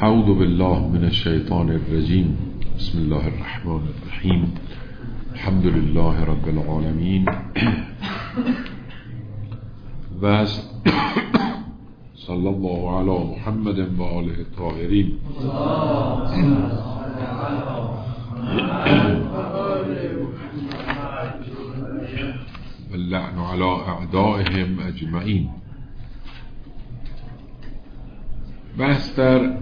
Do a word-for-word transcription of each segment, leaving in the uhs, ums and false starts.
اعوذ بالله من الشیطان الرجیم. بسم الله الرحمن الرحیم. الحمد لله رب العالمین و صلی الله علی محمد و آله الطاهرین. واللعن على اعدائهم اجمعین. بحث در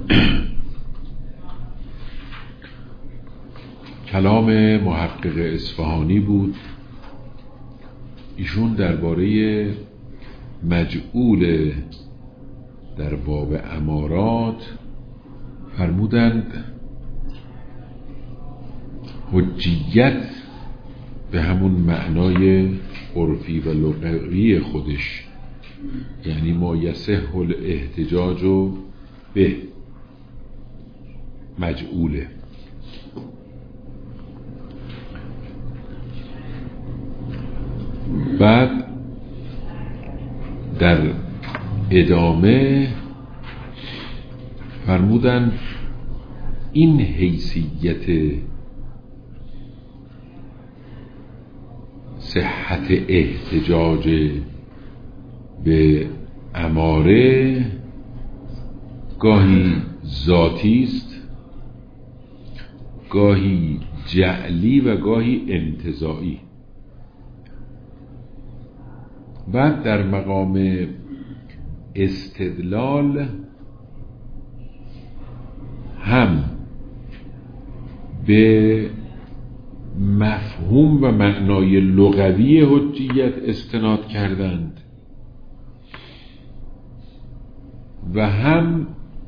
کلام محقق اصفهانی بود. ایشون درباره مجعول در باب امارات فرمودند حجیت به همون معنای عرفی و لغوی خودش، یعنی ما یصح الاحتجاج و به مجعوله. بعد در ادامه فرمودن این حیثیت صحت احتجاج به اماره گاهی ذاتی است، گاهی جعلی و گاهی انتزاعی. بعد در مقام استدلال هم به مفهوم و معنای لغوی حجیت استناد کردند و هم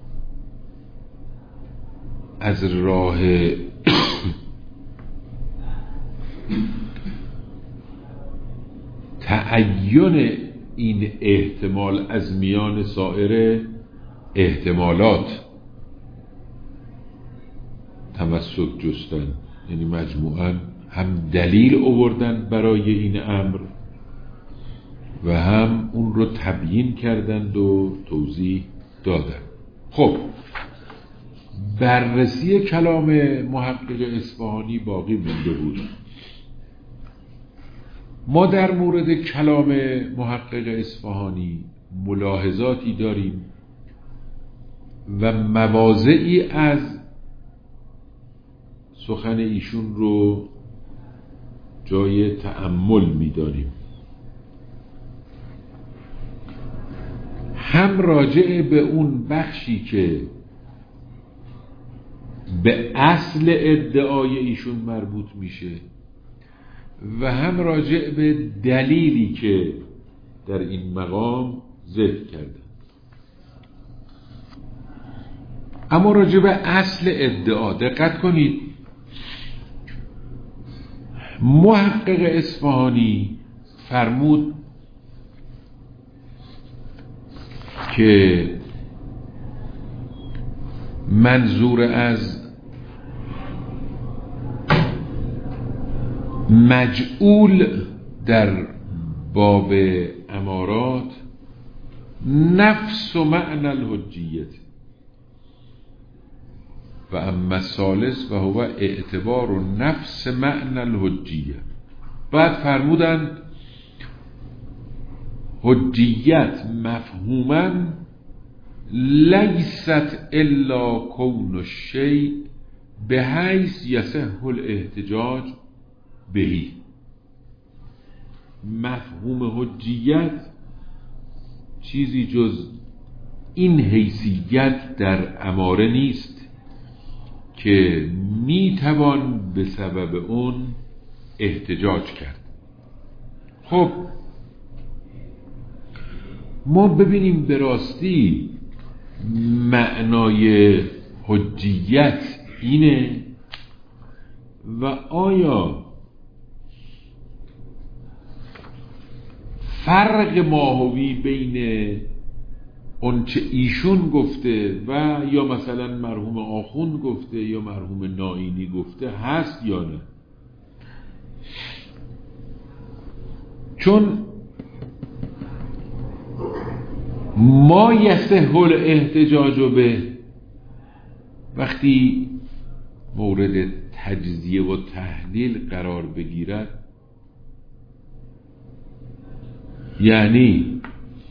از راه تعین این احتمال از میان سایر احتمالات تمسک جستن، یعنی مجموعاً هم دلیل آوردن برای این امر و هم اون رو تبیین کردند و توضیح دادن. خب بررسی کلام محقق اصفهانی باقی مونده بود. ما در مورد کلام محقق اصفهانی ملاحظاتی داریم و مواضعی از سخن ایشون رو جای تأمل می‌داریم. هم راجع به اون بخشی که به اصل ادعای ایشون مربوط میشه و هم راجع به دلیلی که در این مقام ذکر کرده. اما راجع به اصل ادعا دقت کنید. محقق اصفهانی فرمود که منظور از مجعول در باب امارات نفس و معنی الحجیت و اما الثالث و هو اعتبار و نفس معنی الحجیت. بعد فرمودند حجیت مفهوما لیست الا کون الشیء بحیث یصح الاحتجاج بهی. مفهوم حجیت چیزی جز این حیثیت در اماره نیست که میتوان به سبب اون احتجاج کرد. خب ما ببینیم به راستی معنای حجیت اینه و آیا فرق ماهوی بین اون چه ایشون گفته و یا مثلا مرحوم آخوند گفته یا مرحوم نائینی گفته هست یا نه؟ چون ما یصح الاحتجاج به وقتی مورد تجزیه و تحلیل قرار بگیرد، یعنی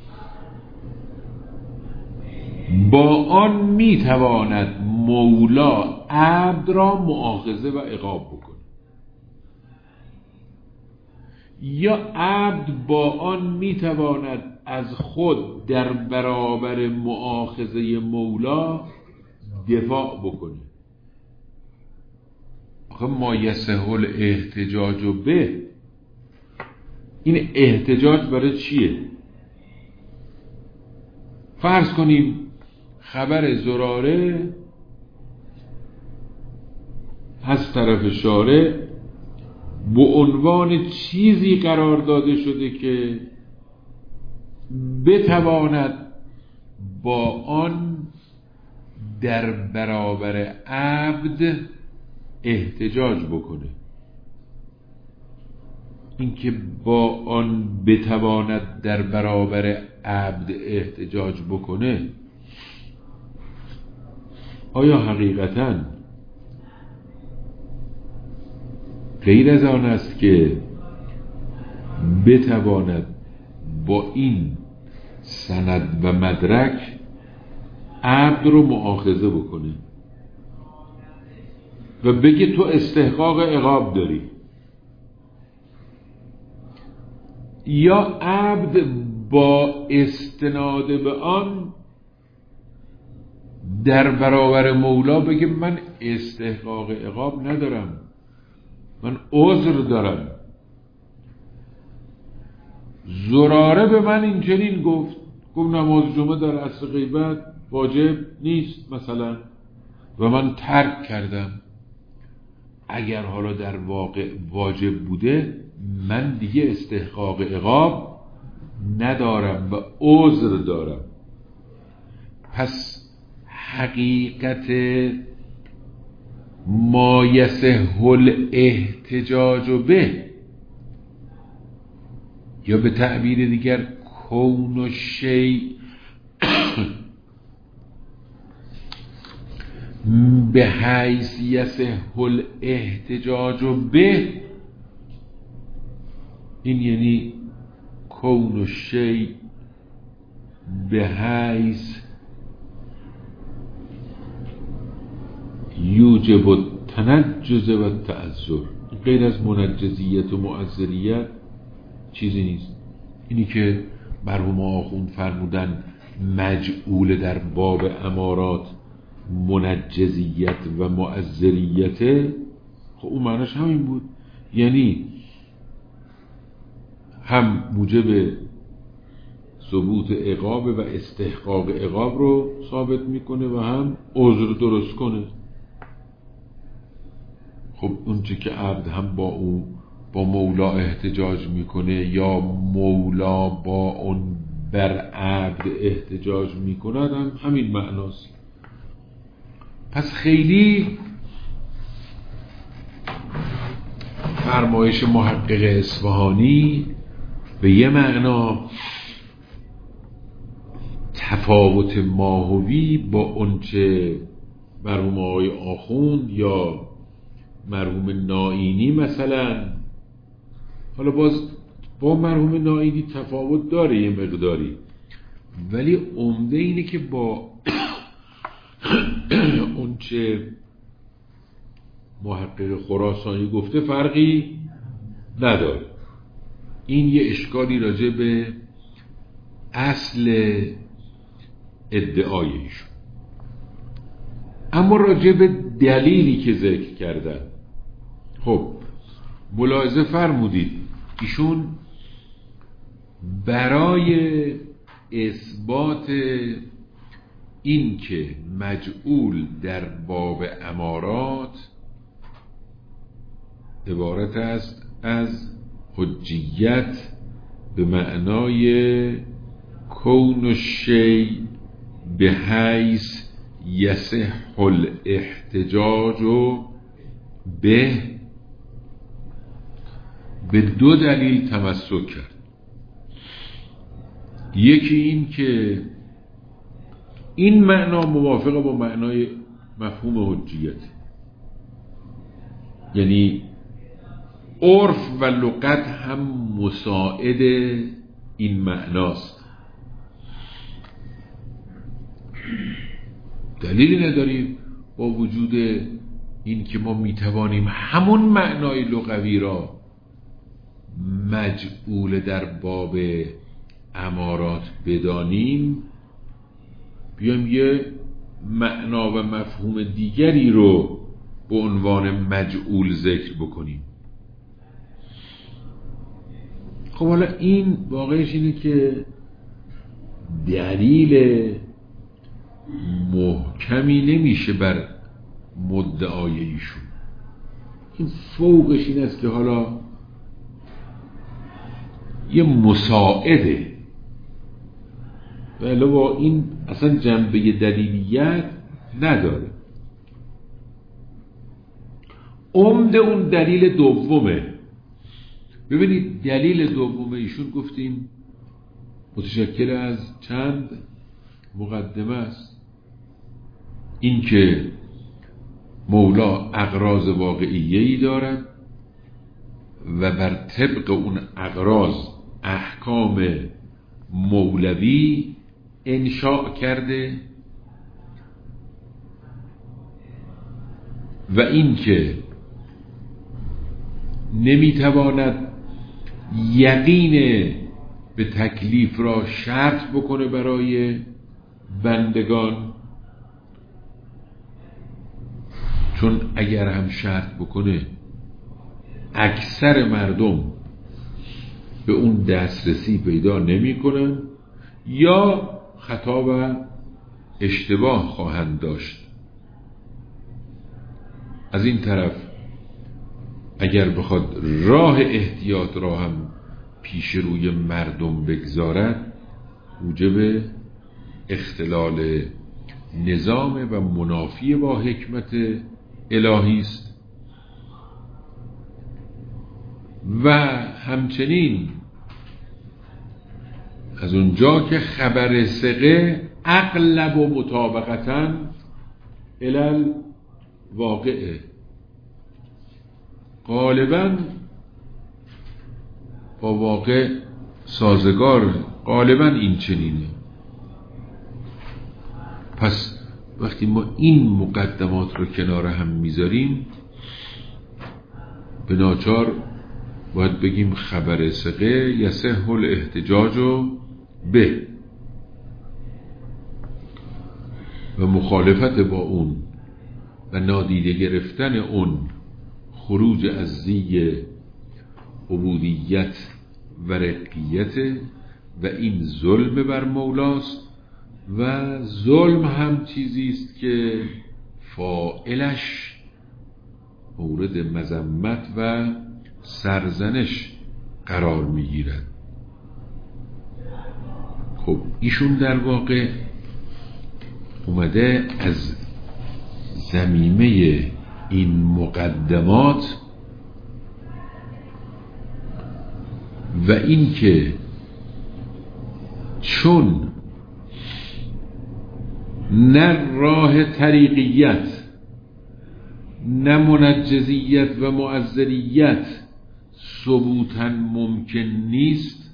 با آن میتواند مولا عبد را مؤاخذه و عقاب بکنه، یا عبد با آن میتواند از خود در برابر مؤاخذه مولا دفاع بکنه. آخه ما یصح الاحتجاج به، این احتجاج برای چیه؟ فرض کنیم خبر زراره از طرف شارع به عنوان چیزی قرار داده شده که بتواند با آن در برابر عبد احتجاج بکنه. اینکه با آن بتواند در برابر عبد احتجاج بکنه، آیا حقیقتاً غیر از آن است که بتواند با این سند و مدرک عبد رو مؤاخذه بکنه و بگه تو استحقاق عقاب داری، یا عبد با استناد به آن در برابر مولا بگه من استحقاق عقاب ندارم، من عذر دارم، زراره به من اینچنین گفت، گفت نماز جمعه در عصر غیبت واجب نیست مثلا و من ترک کردم. اگر حالا در واقع واجب بوده، من دیگه استحقاق عقاب ندارم و عذر دارم. پس حقیقت ما یصح الاحتجاج به، یا به تعبیر دیگر کون الشیء به حیث یصح الاحتجاج به، این یعنی کون الشیء به حیث یوجب التنجز و التعذر. غیر از منجزیت و معذریت چیزی نیست. اینی که مرحوم آخوند فرمودن مجعول در باب امارات منجزیت و معذریت، خب اون معنیش همین بود، یعنی هم موجب ثبوت عقاب و استحقاق عقاب رو ثابت میکنه و هم عذر درست کنه. خب اون چه که عبد هم با او با مولا احتجاج میکنه یا مولا با اون بر عبد احتجاج میکند هم همین معناست. پس خیلی فرمایش محقق اصفهانی به یه معنا تفاوت ماهوی با اونچه مرحوم آقای آخوند یا مرحوم نائینی مثلا، حالا باز با مرحوم نائینی تفاوت داره یه مقداری، ولی عمده اینه که با اونچه محقق خراسانی گفته فرقی نداره. این یه اشکالی راجع به اصل ادعای ایشون. اما راجع به دلیلی که ذکر کردن، خب ملاحظه فرمودید ایشون برای اثبات این که مجعول در باب امارات عبارت است از حجیت به معنای کون الشیء به حیث یصح الاحتجاج به به دو دلیل تمسک کرد. یکی این که این معنا موافقه با معنای مفهوم حجیت، یعنی عرف و لغت هم مساعد این معناست. دلیلی نداریم با وجود این که ما میتوانیم همون معنای لغوی را مجعول در باب امارات بدانیم، بیایم یه معنا و مفهوم دیگری رو به عنوان مجعول ذکر بکنیم. خب حالا این واقعش اینه که دلیل محکمی نمیشه بر مدعای ایشون. این فوقش این است که حالا یه مساعده، ولی با این اصلا جنبه دلیلیت نداره. عمده اون دلیل دومه. ببینید دلیل دوم ایشون گفتیم متشکل از چند مقدمه است. این که مولا اغراض واقعیه‌ای دارد و بر طبق اون اغراض احکام مولوی انشاء کرده و این که نمیتواند یقین به تکلیف را شرط بکنه برای بندگان، چون اگر هم شرط بکنه اکثر مردم به اون دسترسی پیدا نمی کنن یا خطا و اشتباه خواهند داشت. از این طرف اگر بخواد راه احتیاط را هم پیش روی مردم بگذارد موجب اختلال نظام و منافی با حکمت الهی است. و همچنین از اونجا که خبر ثقه اغلب و مطابقتاً الال واقعه، غالباً با واقع سازگار، غالباً این چنینه. پس وقتی ما این مقدمات رو کنار هم میذاریم به ناچار باید بگیم خبر ثقه یصح الاحتجاج به و مخالفت با اون و نادیده گرفتن اون خروج از زی عبودیت و رقیت و این ظلم بر مولاست و ظلم هم چیزی است که فاعلش مورد مذمت و سرزنش قرار میگیرد. خب ایشون در واقع اومده از زمینه این مقدمات و این که چون نه راه طریقیت نه منجزیت و معذریت ثبوتاً ممکن نیست،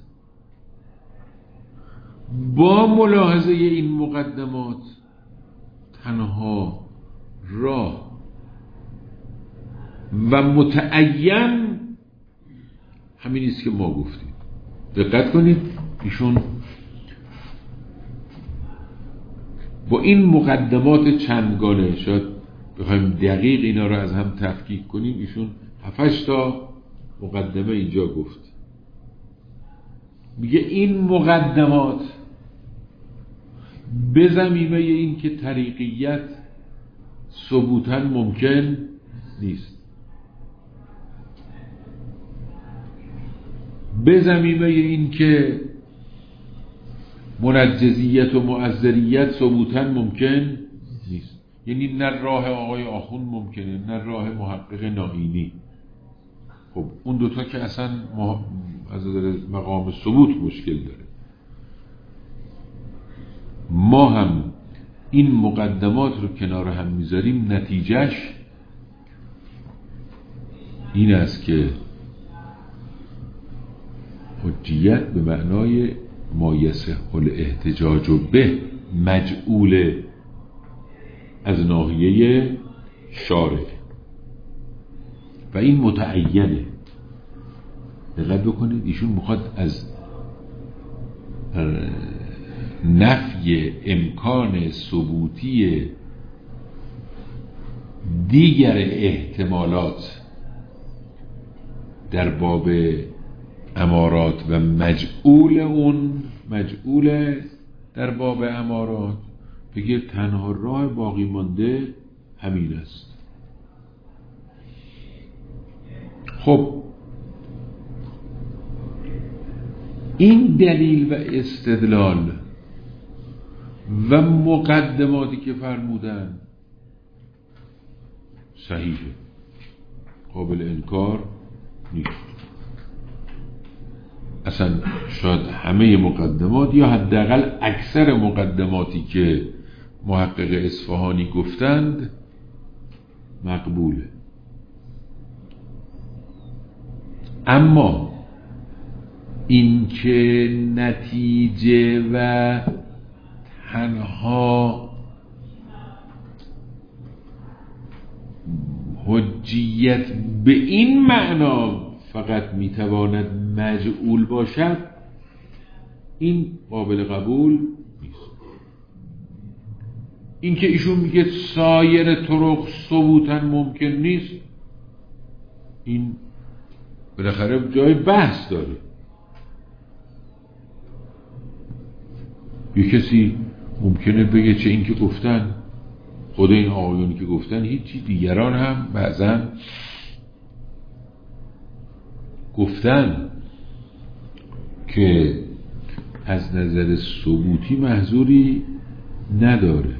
با ملاحظه این مقدمات تنها راه و متعین همین است که ما گفتیم. دقت کنید ایشون با این مقدمات چندگانه، شاید بخوایم دقیق اینا رو از هم تفکیک کنیم، ایشون هفتش تا مقدمه اینجا گفت. میگه این مقدمات به زمینه این که طریقیت ثبوتاً ممکن نیست، به زمینه این که منجزیت و معذریت ثبوتاً ممکن نیست، یعنی نه راه آقای آخوند ممکنه نه راه محقق ناینی. خب اون دوتا که اصلا از نظر مقام ثبوت مشکل داره. ما هم این مقدمات رو کنار هم میذاریم، نتیجهش این است که حجیت به معنای ما یصح الاحتجاج به مجعول از ناحیه شارع و این متعینه. دقت بکنید ایشون میخواد از نفی امکان ثبوتی دیگر احتمالات در باب امارات و مجعول اون مجعول در باب امارات بگه تنها راه باقی مانده همین است. خب این دلیل و استدلال و مقدماتی که فرمودن صحیحه، قابل انکار نیست. اصلا شاید همه مقدمات یا حداقل اکثر مقدماتی که محقق اصفهانی گفتند مقبوله. اما این که نتیجه و تنها حجیت به این معنا فقط میتواند مجعول باشد، این قابل قبول نیست. این که ایشون میگه سایر طرق ثبوتاً ممکن نیست، این بالاخره جای بحث داره. یه کسی ممکنه بگه چه این که گفتن خود این آقایونی که گفتن هیچی، دیگران هم بعضا گفتن که از نظر ثبوتی محظوری نداره،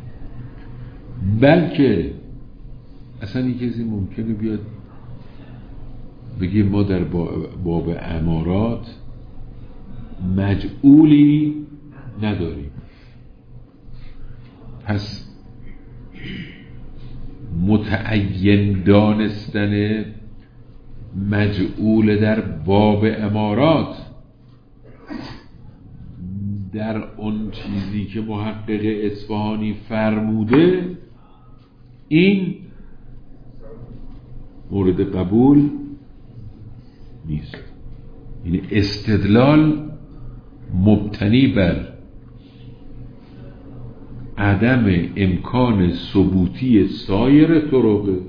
بلکه اصلا یک کسی ممکنه بیاد بگه ما در باب امارات مجعولی نداریم. پس متعین دانستن مجعول در باب امارات در اون چیزی که محقق اصفهانی فرموده، این مورد قبول نیست. یعنی استدلال مبتنی بر عدم امکان ثبوتی سایر طرق،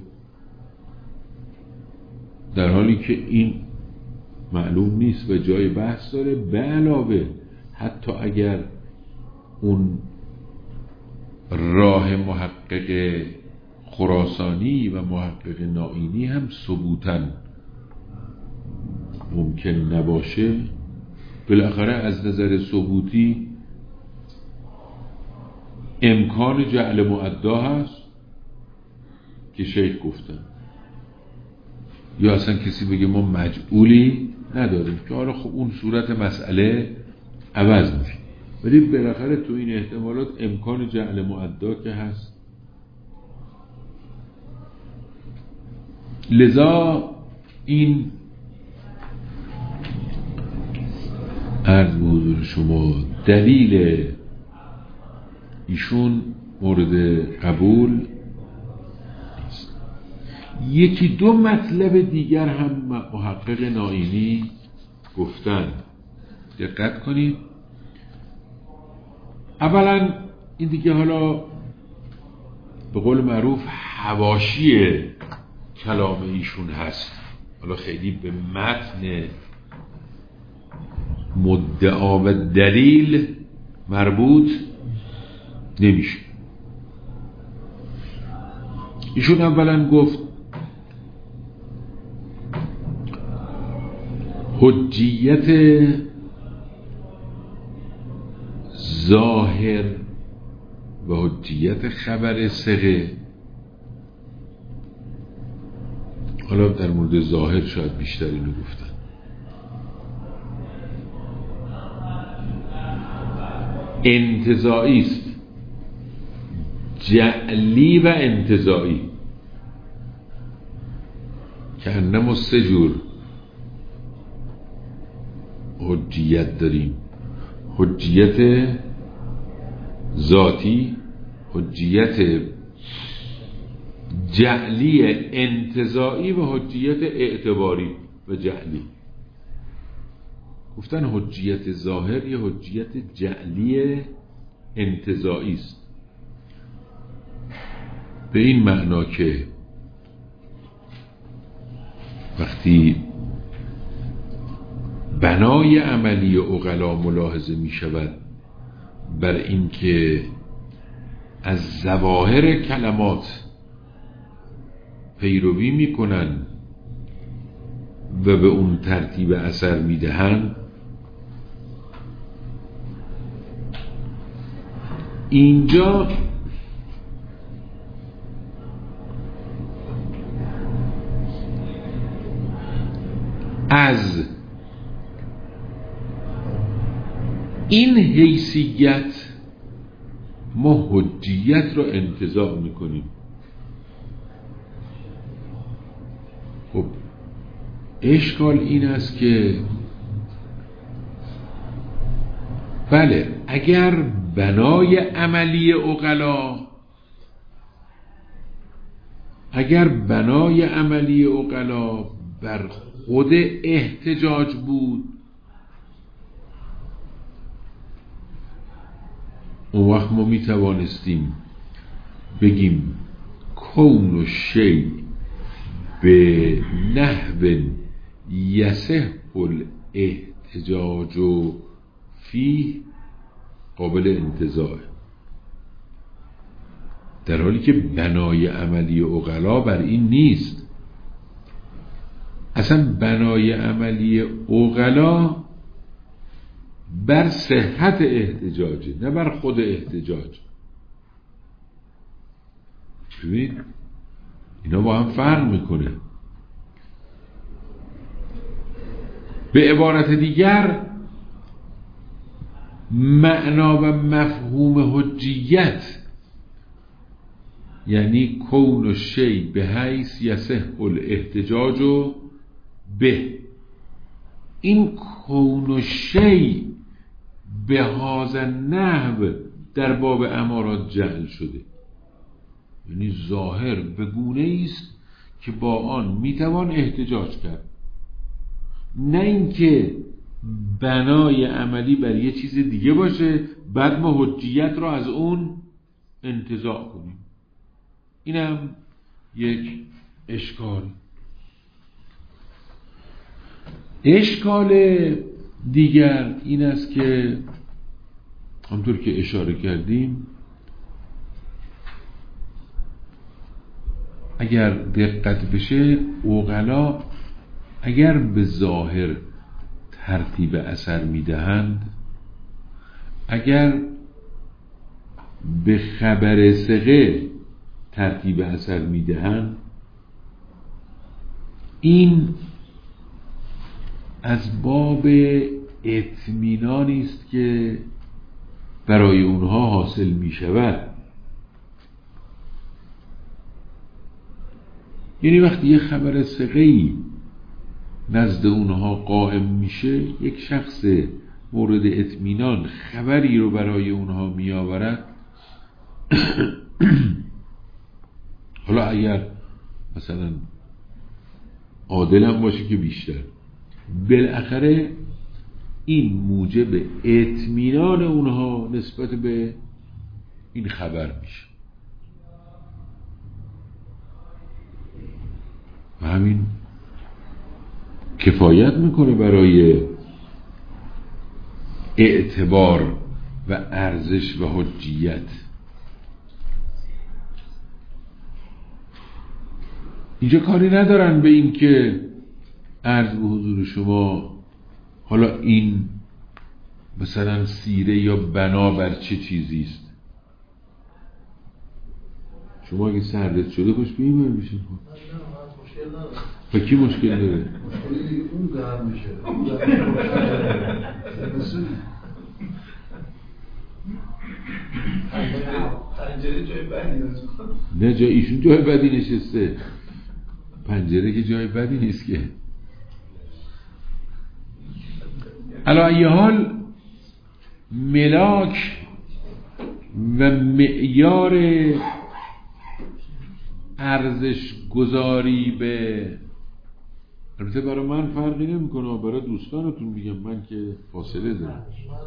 در حالی که این معلوم نیست و جای بحث داره. به علاوه حتی اگر اون راه محقق خراسانی و محقق نائینی هم ثبوتاً ممکن نباشه، بالاخره از نظر ثبوتی امکان جعل معدا هست که شیخ گفتن، یا اصلا کسی بگه ما مجعولی نداریم که حالا خب اون صورت مسئله عوض میشه، ولی بالاخره تو این احتمالات امکان جعل معدا که هست. لذا این عرض به حضور شما دلیل ایشون مورد قبول نیست. یکی دو مطلب دیگر هم محقق نائینی گفتن، دقت کنید. اولا این دیگه حالا به قول معروف حواشی کلام ایشون هست، حالا خیلی به متن مدعا و دلیل مربوط نمیشه. ایشون اولا گفت حجیت ظاهر و حجیت خبر ثقه، حالا در مورد ظاهر شاید بیشتر اینو گفتن، انتزاعی است جعلی و انتزاعی که انما سه جور حجیت داریم: حجیت ذاتی، حجیت جعلی انتزاعی و حجیت اعتباری و جعلی. گفتن حجیت ظاهر یه حجیت جعلی انتزاعی است، به این معنا که وقتی بنای عملی عقلا ملاحظه می شود بر این که از ظواهر کلمات پیروی می کنند و به اون ترتیب اثر می دهند، اینجا از این حیثیت ما حجیت رو انتزاع میکنیم. خب اشکال این است که بله، اگر بنای عملی عقلا اگر بنای عملی عقلا بر خود احتجاج بود، اون وقت ما می توانستیم بگیم کون و شی به نحو یصح الاحتجاج و فی قابل انتزاع، در حالی که بنای عملی عقلا بر این نیست. اصلا بنای عملی عقلا بر صحت احتجاجه، نه بر خود احتجاج. ببین اینا با هم فرق میکنه. به عبارت دیگر معنا و مفهوم حجیت یعنی کون و شی به حیث یصح الاحتجاج و به، این کون و شی به هذا النحو در باب امارات جعل شده، یعنی ظاهر به گونه است که با آن میتوان احتجاج کرد، نه اینکه بنای عملی بر یه چیز دیگه باشه بعد ما حجیت رو از اون انتزاع کنیم. اینم یک اشکال. اشکال دیگر این است که همطور که اشاره کردیم اگر دقت بشه عقلا اگر به ظاهر ترتیب اثر میدهند، اگر به خبر ثقه ترتیب اثر میدهند، این از باب اطمینانی است که برای اونها حاصل می شود. یعنی وقتی یه خبر ثقه‌ای نزد اونها قائم میشه، یک شخص مورد اطمینان خبری رو برای اونها می آورد، حالا اگر مثلا عادل هم باشه که بیشتر، بالاخره این موجب اطمینان اونها نسبت به این خبر میشه و همین کفایت میکنه برای اعتبار و ارزش و حجیت. اینجا کاری ندارن به این که عرض به حضور شما حالا این مثلا سیره یا بنا بر چه چیزی است. شما اگه سردت شده خوش بیمار میشین. با کی مشکل داره؟ مشکلی دیگه اون گرم میشه. پنجره جای بدی نیست. نه جای ایشون جای بدی نشسته، پنجره که جای بدی نیست که. علی ای حال ملاک و معیار ارزش گذاری به، البته برای من فرقی نمیکنه، برای دوستانتون میگم، من که فاصله دارم.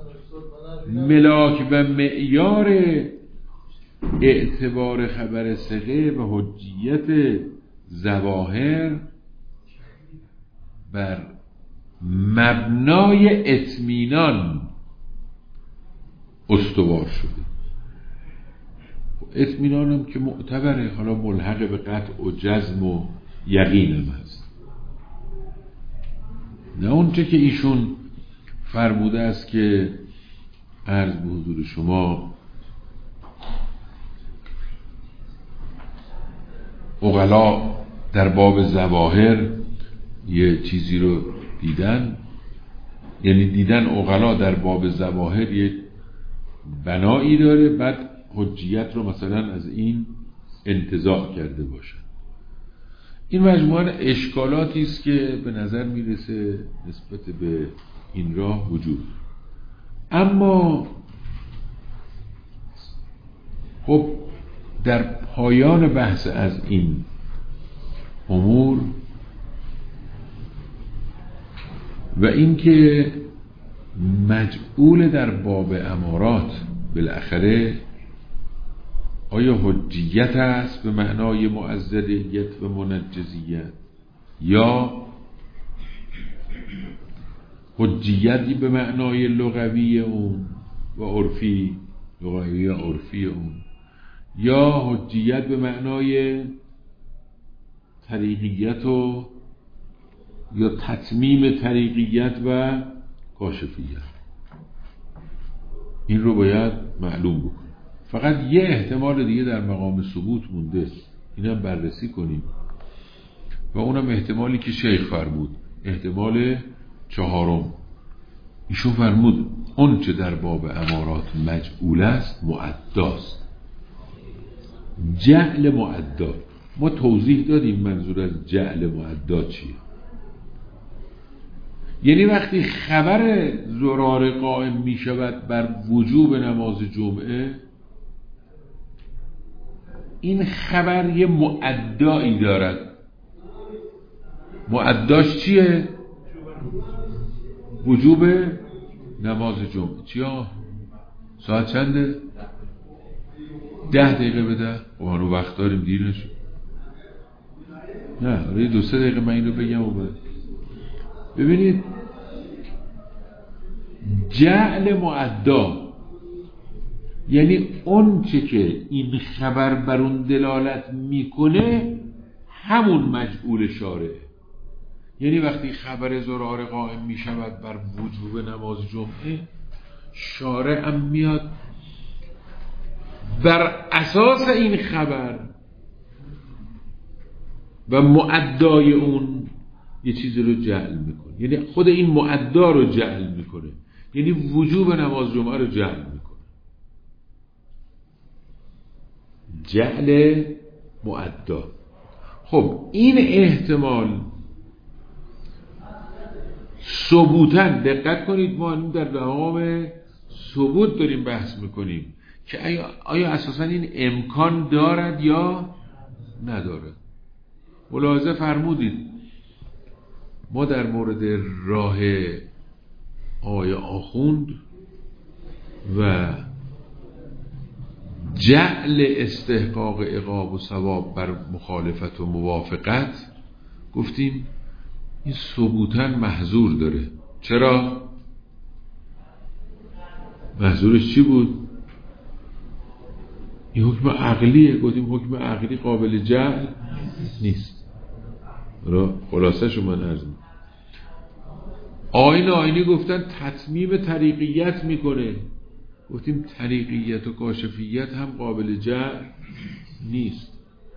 ملاک و معیار اعتبار خبر ثقه و حجیت ظواهر بر مبنای اطمینان استوار شده. اطمینانم که معتبره، حالا ملحق به قطع و جزم و یقینم هست، نه اونچه که ایشون فرموده است که عرض به حضور شما عقلا در باب ظواهر یه چیزی رو دیدن، یعنی دیدن عقلا در باب ظواهر یک بنایی داره، بعد حجیت رو مثلا از این انتزاع کرده باشه. این مجموعه اشکالاتی است که به نظر میرسه نسبت به این راه وجود. اما خب در پایان بحث از این امور و اینکه مجعول در باب امارات بالاخره آیا حجیت است به معنای معزدیت و منجزیت، یا حجیتی به معنای لغوی اون و عرفی، لغوی و عرفی اون، یا حجیت به معنای طریقیت و یا تتمیم طریقیت و کاشفیت. این رو باید معلوم بکنیم. فقط یه احتمال دیگه در مقام ثبوت مونده، اینم بررسی کنیم و اونم احتمالی که شیخ فرمود، احتمال چهارم. ایشون فرمود اون چه در باب امارات مجعول است معداست. جعل معدا، ما توضیح دادیم منظور از جعل معدا چیه. یعنی وقتی خبر زرار قائم می شود بر وجوب نماز جمعه، این خبر یه معدایی دارد. معداش چیه؟ وجوب نماز جمعه. چیا؟ ساعت چنده؟ ده دقیقه بده. و هنو وقت داریم، دیر نشد. نه روی دو سه دقیقه من این رو بگم و بده. ببینید جعل معدا یعنی اون چه که این خبر بر اون دلالت میکنه همون مجعول شارعه. یعنی وقتی خبر زرار قائم میشود بر وجوب نماز جمعه، شارع هم میاد بر اساس این خبر و معدای اون یه چیزی رو جعل میکنه. یعنی خود این معدا رو جعل میکنه، یعنی وجوب نماز جمعه رو جعل میکنه. جعل معدا. خب این احتمال ثبوتاً، دقت کنید ما در مقام ثبوت داریم بحث میکنیم که آیا, آیا اساساً این امکان دارد یا ندارد. ملاحظه فرمودید ما در مورد راه آقای آخوند و جعل استحقاق عقاب و ثواب بر مخالفت و موافقت گفتیم این ثبوتاً محظور داره. چرا؟ محظورش چی بود؟ این حکم عقلیه. گفتیم حکم عقلی قابل جعل نیست. را خلاصه شو من عرض می‌کنم. آیین آیینی گفتن تتمیم طریقیت میکنه. گفتیم طریقیت و کاشفیت هم قابل جعل نیست.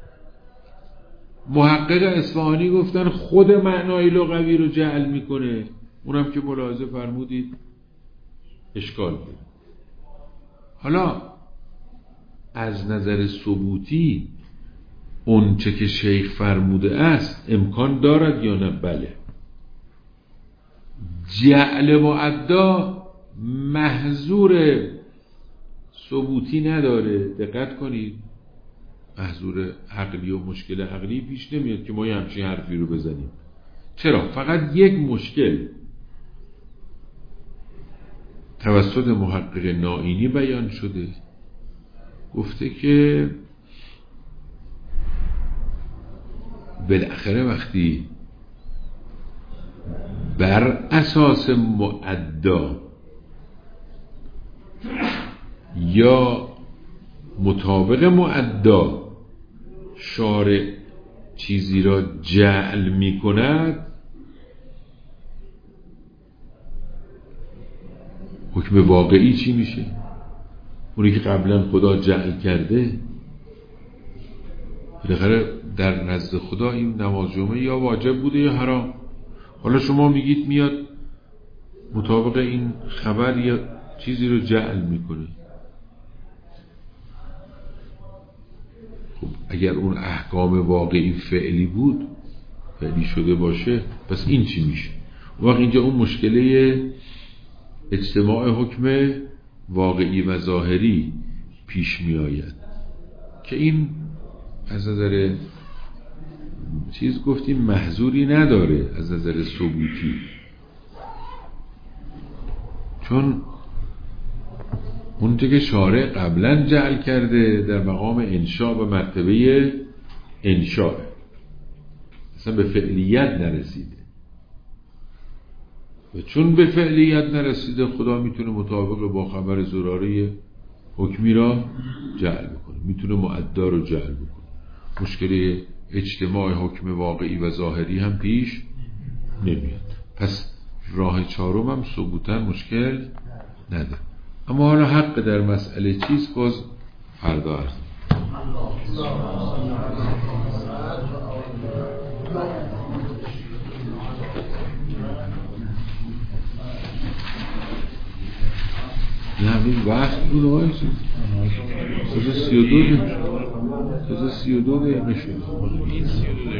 محقق اصفهانی گفتن خود معنای لغوی رو جعل میکنه. اونم که ملاحظه فرمودید اشکال بود. حالا از نظر ثبوتی اون چه که شیخ فرموده است امکان دارد یا نه؟ بله. جعل معدا محظور ثبوتی نداره. دقت کنید، محظور عقلی و مشکل عقلی پیش نمیاد که ما یه همچین حرفی رو بزنیم. چرا؟ فقط یک مشکل توسط محقق نائینی بیان شده، گفته که بالاخره وقتی بر اساس معدا یا مطابق معدا شارع چیزی را جعل می کند، حکم واقعی چی میشه؟ اونی که قبلا خدا جعل کرده بالاخره در نزد خدا این نماز جمعه یا واجب بوده یا حرام. حالا شما میگید میاد مطابق این خبر یا چیزی رو جعل میکنه. خب اگر اون احکام واقعی فعلی بود، فعلی شده باشه، پس این چی میشه؟ وقت اینجا اون مشکله اجتماع حکم واقعی و ظاهری پیش می آید که این از نظر چیز گفتیم محظوری نداره از نظر ثبوتی، چون اونجا که شارع قبلا جعل کرده در مقام انشاء و مرتبه انشاء، اصلا به فعلیت نرسیده، و چون به فعلیت نرسیده خدا میتونه مطابق با خبر زراره حکمی را جعل بکنه، میتونه معدا رو جعل بکنه. مشکل اجتماع حکم واقعی و ظاهری هم پیش نمیاد. پس راه چهارم هم ثبوتا مشکل نداره. اما حالا حق در مسئله چیست باز فردا عرض. نه همین وقت بود آقای چیز تازه سی و دو تازه سی و دو دقیقه شد.